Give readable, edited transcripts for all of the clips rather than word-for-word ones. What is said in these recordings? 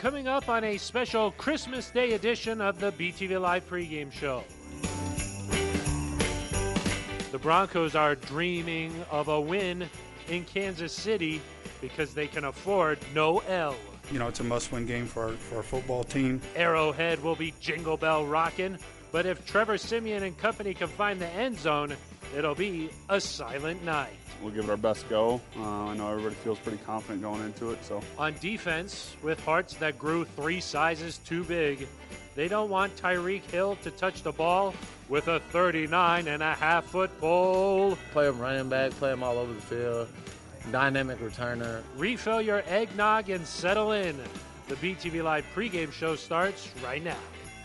coming up on a special Christmas Day edition of the BTV Live pregame show. The Broncos are dreaming of a win in Kansas City because they can afford no L. You know, it's a must-win game for our football team. Arrowhead will be jingle bell rocking, but if Trevor Siemian and company can find the end zone, it'll be a silent night. We'll give it our best go. I know everybody feels pretty confident going into it. So on defense, with hearts that grew 3 sizes too big, they don't want Tyreek Hill to touch the ball with a 39.5-foot pole. Play him running back, play him all over the field. Dynamic returner. Refill your eggnog and settle in. The BTV Live pregame show starts right now.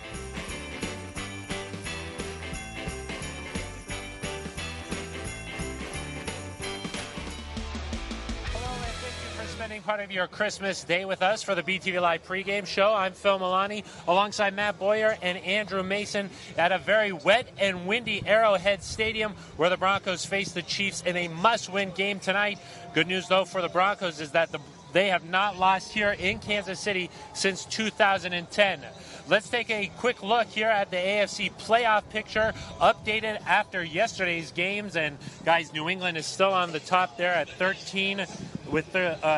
Part of your Christmas day with us for the BTV Live pregame show. I'm Phil Milani alongside Matt Boyer and Andrew Mason at a very wet and windy Arrowhead Stadium where the Broncos face the Chiefs in a must-win game tonight. Good news, though, for the Broncos is that they have not lost here in Kansas City since 2010. Let's take a quick look here at the AFC playoff picture, updated after yesterday's games. And, guys, New England is still on the top there at 13 with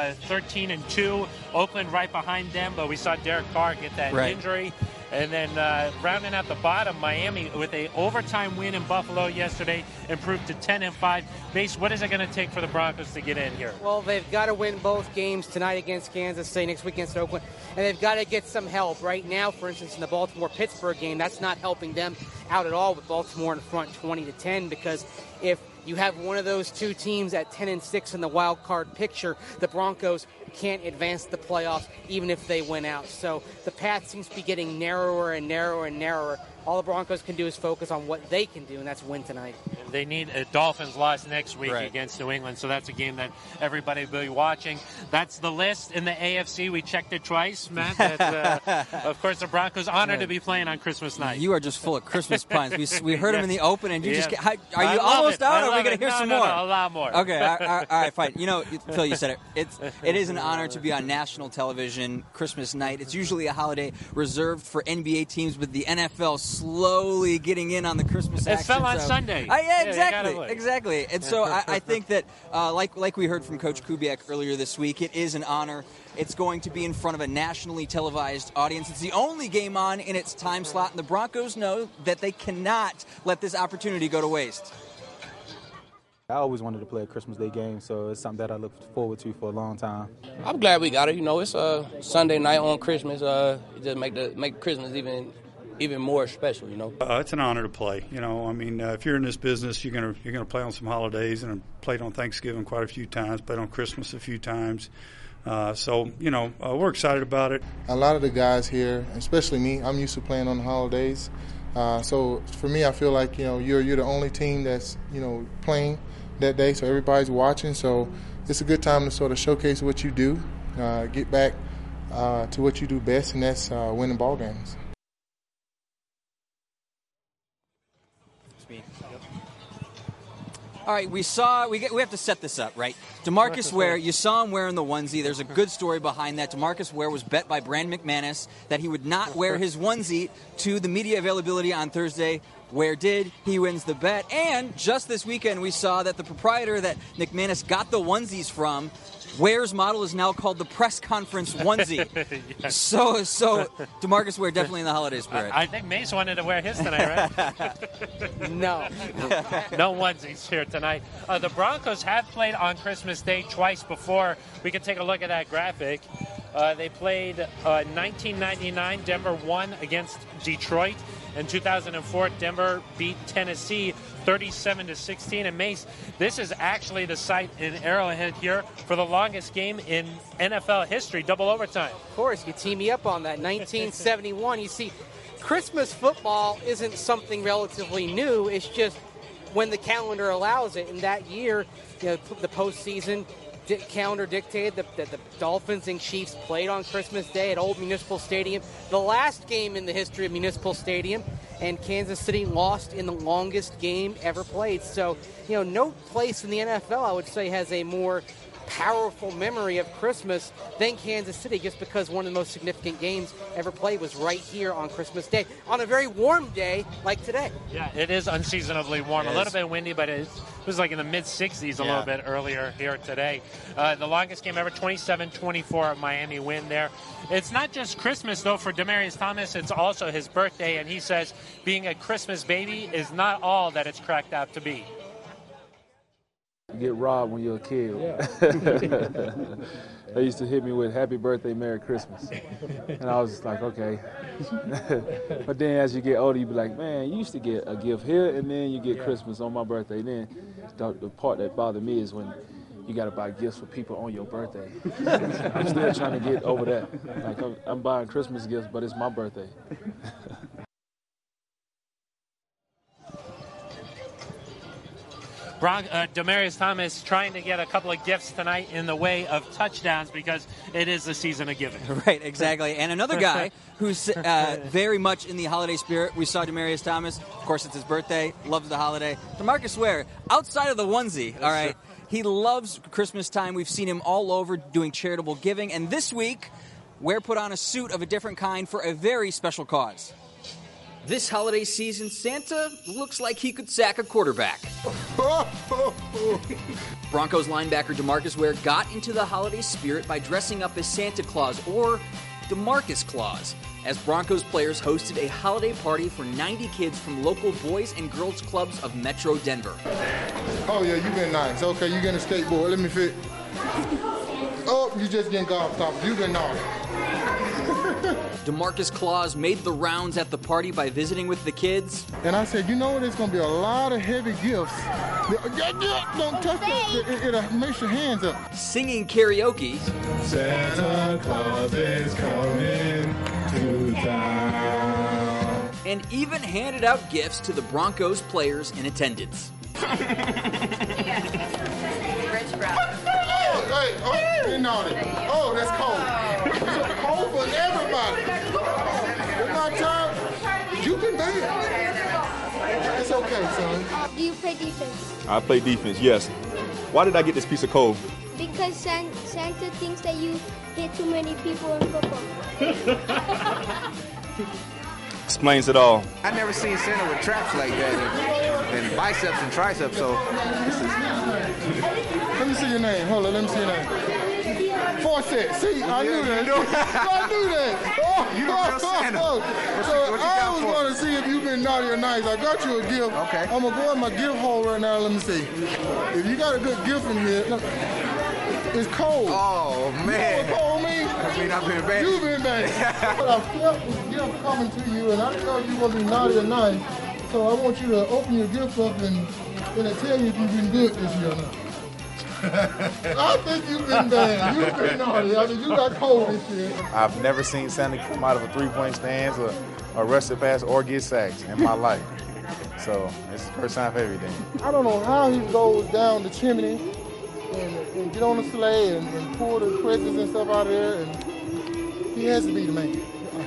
13-2. Oakland right behind them, but we saw Derek Carr get that injury. And then rounding out the bottom, Miami with a overtime win in Buffalo yesterday, improved to 10-5. Base, what is it going to take for the Broncos to get in here? Well, they've got to win both games tonight against Kansas City, next week against Oakland, and they've got to get some help. Right now, for instance, in the Baltimore-Pittsburgh game, that's not helping them out at all with Baltimore in front 20-10, because if you have one of those two teams at 10-6 in the wild card picture, the Broncos can't advance the playoffs even if they win out. So the path seems to be getting narrower and narrower and narrower. All the Broncos can do is focus on what they can do, and that's win tonight. They need a Dolphins loss next week against New England, so that's a game that everybody will be watching. That's the list in the AFC. We checked it twice, Matt. That, of course, the Broncos honored to be playing on Christmas night. You are just full of Christmas puns. We heard them in the open, and you just are you almost out, or are we going to hear some more? No, a lot more. Okay, all right, fine. You know, Phil, you said it. It is an honor to be on national television Christmas night. It's usually a holiday reserved for NBA teams, but the NFL slowly getting in on the Christmas action. It fell on Sunday. Exactly. And so I think that, like we heard from Coach Kubiak earlier this week, it is an honor. It's going to be in front of a nationally televised audience. It's the only game on in its time slot, and the Broncos know that they cannot let this opportunity go to waste. I always wanted to play a Christmas Day game, so it's something that I look forward to for a long time. I'm glad we got it. You know, it's a Sunday night on Christmas. It just make Christmas even more special, you know. It's an honor to play. You know, I mean, if you're in this business, you're gonna play on some holidays, and I've played on Thanksgiving quite a few times, played on Christmas a few times. So, you know, we're excited about it. A lot of the guys here, especially me, I'm used to playing on the holidays. So for me, I feel like, you know, you're the only team that's, you know, playing that day, so everybody's watching. So it's a good time to sort of showcase what you do, get back to what you do best, and that's winning ball games. All right, we have to set this up, right? DeMarcus Ware, you saw him wearing the onesie. There's a good story behind that. DeMarcus Ware was bet by Brandon McManus that he would not wear his onesie to the media availability on Thursday. Ware did. He wins the bet. And just this weekend, we saw that the proprietor that McManus got the onesies from, Ware's model is now called the press conference onesie. Yes. So DeMarcus Ware definitely in the holiday spirit. I think Mace wanted to wear his tonight, right? No onesies here tonight. The Broncos have played on Christmas Day twice before. We can take a look at that graphic. They played 1999. Denver won against Detroit. In 2004, Denver beat Tennessee 37-16. And Mace, this is actually the site in Arrowhead here for the longest game in NFL history, double overtime. Of course, you team me up on that. 1971. You see, Christmas football isn't something relatively new. It's just when the calendar allows it. And that year, you know, the postseason calendar dictated that the Dolphins and Chiefs played on Christmas Day at Old Municipal Stadium, the last game in the history of Municipal Stadium, and Kansas City lost in the longest game ever played. So, you know, no place in the NFL, I would say, has a more powerful memory of Christmas than Kansas City, just because one of the most significant games ever played was right here on Christmas Day, on a very warm day like today. Yeah, it is unseasonably warm. A little bit windy, but it was like in the mid-60s a little bit earlier here today. The longest game ever, 27-24 Miami win there. It's not just Christmas, though, for Demaryius Thomas. It's also his birthday, and he says being a Christmas baby is not all that it's cracked out to be. You get robbed when you're a kid. They used to hit me with "Happy Birthday, Merry Christmas," and I was just like, okay. But then as you get older, you be like, man, you used to get a gift here, and then you get Christmas on my birthday. Then the part that bothered me is when you got to buy gifts for people on your birthday. I'm still trying to get over that. Like I'm buying Christmas gifts, but it's my birthday. Demaryius Thomas trying to get a couple of gifts tonight in the way of touchdowns because it is the season of giving. Right, exactly. And another guy who's very much in the holiday spirit. We saw Demaryius Thomas. Of course, it's his birthday. Loves the holiday. DeMarcus Ware, outside of the onesie, all right, he loves Christmas time. We've seen him all over doing charitable giving. And this week, Ware put on a suit of a different kind for a very special cause. This holiday season, Santa looks like he could sack a quarterback. Broncos linebacker DeMarcus Ware got into the holiday spirit by dressing up as Santa Claus, or DeMarcus Claus, as Broncos players hosted a holiday party for 90 kids from local boys and girls clubs of Metro Denver. Oh, yeah, you've been nice. Okay, you getting a skateboard. Let me fit. Oh, you just getting golf top. You've been naughty. DeMarcus Claus made the rounds at the party by visiting with the kids. And I said, you know, there's going to be a lot of heavy gifts. Don't touch it. It'll mess your hands up. Singing karaoke. Santa Claus is coming to town. And even handed out gifts to the Broncos players in attendance. Rich brother. Oh, you're naughty. Oh, that's cold. It's cold for everybody. In my time, you've been bad. It's okay, son. Do you play defense? I play defense, yes. Why did I get this piece of coal? Because Santa thinks that you hit too many people in football. Explains it all. I've never seen Santa with traps like that and biceps and triceps, so Let me see your name. Hold on, let me see your name. Forsett. See, I knew that. I knew that. So I was going to see if you've been naughty or nice. I got you a gift. Okay. I'm going to go in my gift hole right now. Let me see. If you got a good gift in here, look, it's cold. Oh, man. You know what cold means? I mean, I've been bad. You've been bad. But I felt this gift coming to you, and I didn't know if you were going to be naughty or nice. So I want you to open your gift up and tell you if you've been good this year or not. I think you've been bad. You've been naughty. I mean, you got cold this year. I've never seen Santa come out of a three-point stance or rush the pass or get sacks in my life. So it's the first time for everything. I don't know how he goes down the chimney and get on the sleigh and pull the presents and stuff out of there. And he has to be the man.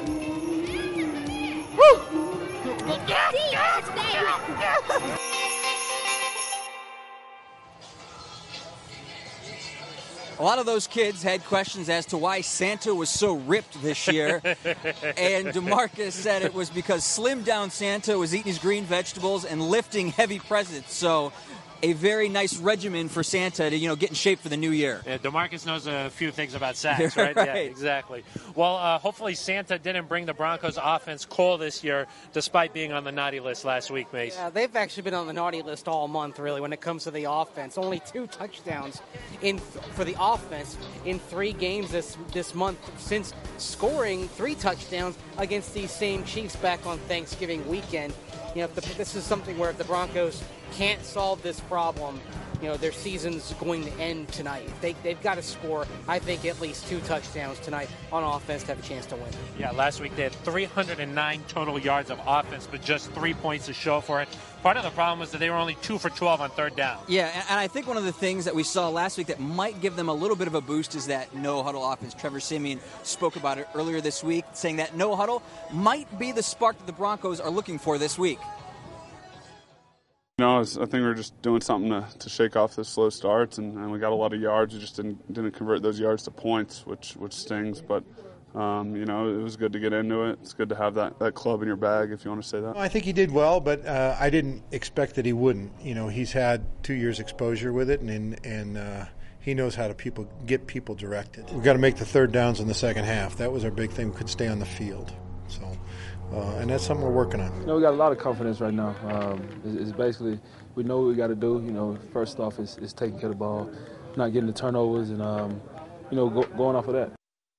A lot of those kids had questions as to why Santa was so ripped this year. And DeMarcus said it was because slimmed down Santa was eating his green vegetables and lifting heavy presents. So a very nice regimen for Santa to, get in shape for the new year. Yeah, DeMarcus knows a few things about sacks, right? Right. Yeah, exactly. Well, hopefully Santa didn't bring the Broncos offense cold this year, despite being on the naughty list last week, Mace. Yeah, they've actually been on the naughty list all month, really, when it comes to the offense. Only 2 touchdowns for the offense in 3 games this month, since scoring 3 touchdowns against these same Chiefs back on Thanksgiving weekend. This is something where if the Broncos can't solve this problem, their season's going to end tonight. They've got to score, I think, at least 2 touchdowns tonight on offense to have a chance to win. Yeah, last week they had 309 total yards of offense, but just 3 points to show for it. Part of the problem was that they were only 2 for 12 on 3rd down. Yeah, and I think one of the things that we saw last week that might give them a little bit of a boost is that no-huddle offense. Trevor Siemian spoke about it earlier this week, saying that no-huddle might be the spark that the Broncos are looking for this week. I think we were just doing something to shake off the slow starts, and we got a lot of yards. We just didn't convert those yards to points, which stings. But it was good to get into it. It's good to have that club in your bag, if you want to say that. I think he did well, but I didn't expect that he wouldn't. He's had 2 years exposure with it, and he knows how to get people directed. We've got to make the third downs in the second half. That was our big thing. We could stay on the field. So, and that's something we're working on. We got a lot of confidence right now. It's basically, we know what we got to do. First off is taking care of the ball, not getting the turnovers, and going off of that.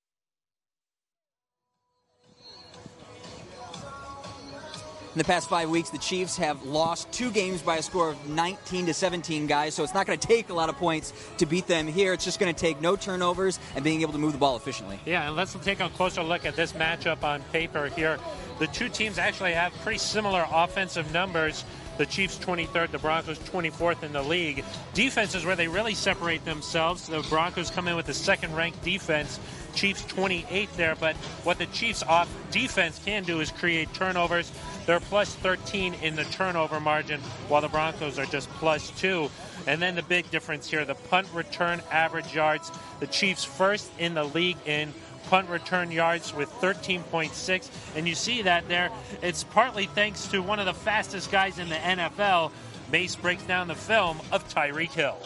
In the past 5 weeks, the Chiefs have lost 2 games by a score of 19-17, guys, so it's not going to take a lot of points to beat them here. It's just going to take no turnovers and being able to move the ball efficiently. Yeah, and let's take a closer look at this matchup on paper here. The two teams actually have pretty similar offensive numbers. The Chiefs 23rd, the Broncos 24th in the league. Defense is where they really separate themselves. The Broncos come in with the second-ranked defense. Chiefs 28th there, but what the Chiefs off defense can do is create turnovers. They're plus 13 in the turnover margin, while the Broncos are just plus 2. And then the big difference here, the punt return average yards. The Chiefs first in the league in punt return yards with 13.6. And you see that there. It's partly thanks to one of the fastest guys in the NFL. Mace breaks down the film of Tyreek Hill.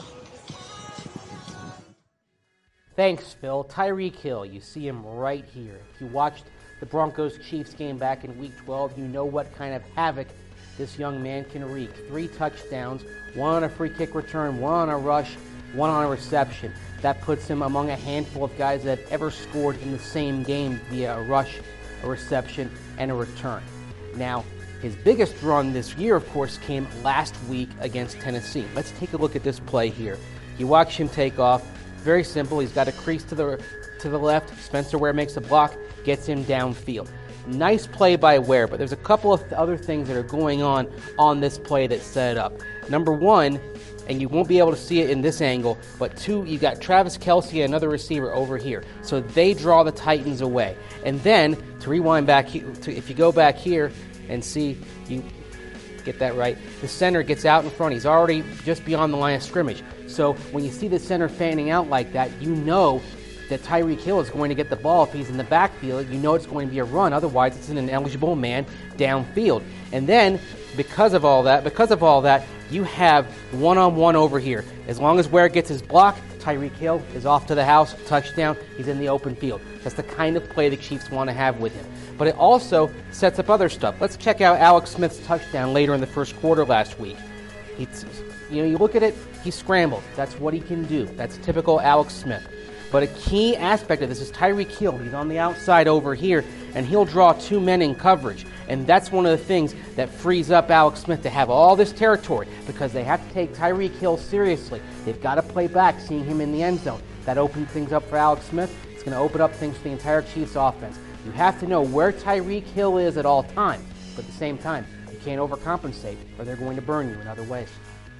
Thanks, Phil. Tyreek Hill, you see him right here. If you watched the Broncos-Chiefs game back in Week 12, you know what kind of havoc this young man can wreak. 3 touchdowns, 1 on a free kick return, 1 on a rush, 1 on a reception. That puts him among a handful of guys that have ever scored in the same game via a rush, a reception, and a return. Now, his biggest run this year, of course, came last week against Tennessee. Let's take a look at this play here. You watch him take off. Very simple. He's got a crease to the left. Spencer Ware makes a block, gets him downfield. Nice play by Ware, but there's a couple of other things that are going on this play that set it up. Number 1, and you won't be able to see it in this angle, but 2, you got Travis Kelce and another receiver over here. So they draw the Titans away. And then, to rewind back, if you go back here and see, you get that right, the center gets out in front. He's already just beyond the line of scrimmage. So when you see the center fanning out like that, you know that Tyreek Hill is going to get the ball. If he's in the backfield, you know it's going to be a run. Otherwise, it's an ineligible man downfield. And then, because of all that, you have one-on-one over here. As long as Ware gets his block, Tyreek Hill is off to the house, touchdown, he's in the open field. That's the kind of play the Chiefs want to have with him. But it also sets up other stuff. Let's check out Alex Smith's touchdown later in the first quarter last week. You look at it, he scrambled. That's what he can do. That's typical Alex Smith. But a key aspect of this is Tyreek Hill. He's on the outside over here, and he'll draw 2 men in coverage. And that's one of the things that frees up Alex Smith to have all this territory, because they have to take Tyreek Hill seriously. They've got to play back, seeing him in the end zone. That opens things up for Alex Smith. It's going to open up things for the entire Chiefs offense. You have to know where Tyreek Hill is at all times. But at the same time, you can't overcompensate, or they're going to burn you in other ways.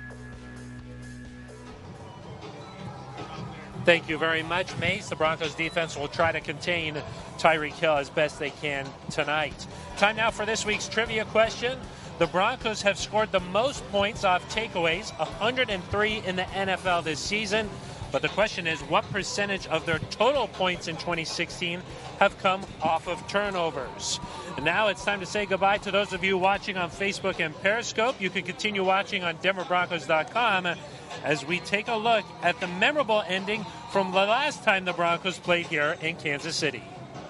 Thank you very much, Mace. The Broncos defense will try to contain Tyreek Hill as best they can tonight. Time now for this week's trivia question. The Broncos have scored the most points off takeaways, 103 in the NFL this season. But the question is, what percentage of their total points in 2016 have come off of turnovers? And now it's time to say goodbye to those of you watching on Facebook and Periscope. You can continue watching on DenverBroncos.com as we take a look at the memorable ending from the last time the Broncos played here in Kansas City.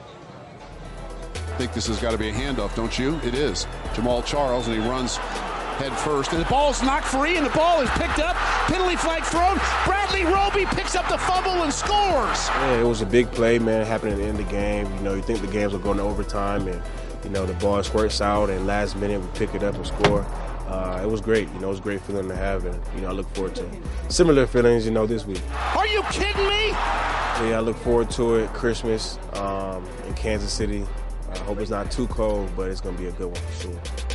I think this has got to be a handoff, don't you? It is. Jamal Charles, and he runs head first. And the ball's knocked free, and the ball is picked up. Penalty flag thrown. Bradley Roby picks up the fumble and scores. Yeah, it was a big play, man. It happened at the end of the game. You think the games will go into overtime, and, the ball squirts out, and last minute we pick it up and score. It was great. It was a great feeling to have, and, I look forward to similar feelings, this week. Are you kidding me? Yeah, I look forward to it. Christmas in Kansas City. I hope it's not too cold, but it's going to be a good one for sure.